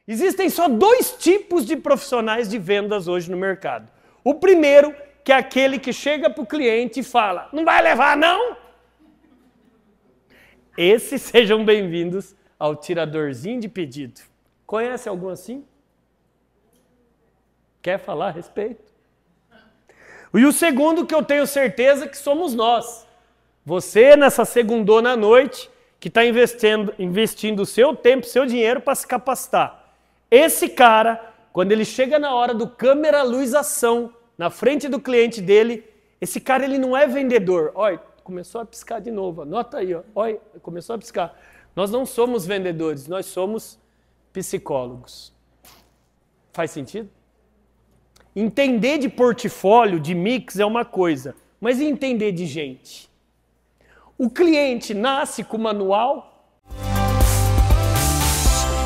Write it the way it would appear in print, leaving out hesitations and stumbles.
Existem só 2 tipos de profissionais de vendas hoje no mercado. O primeiro, que é aquele que chega para o cliente e fala, não vai levar não? Esses sejam bem-vindos ao tiradorzinho de pedido. Conhece algum assim? Quer falar a respeito? E o segundo, que eu tenho certeza que somos nós. Você, nessa segundona à noite, que está investindo o seu tempo, seu dinheiro para se capacitar. Esse cara, quando ele chega na hora do câmera, luz, ação, na frente do cliente dele, esse cara ele não é vendedor. Olha, começou a piscar de novo. Anota aí, ó. Olha, começou a piscar. Nós não somos vendedores, nós somos psicólogos. Faz sentido? Entender de portfólio, de mix é uma coisa, mas e entender de gente? O cliente nasce com manual?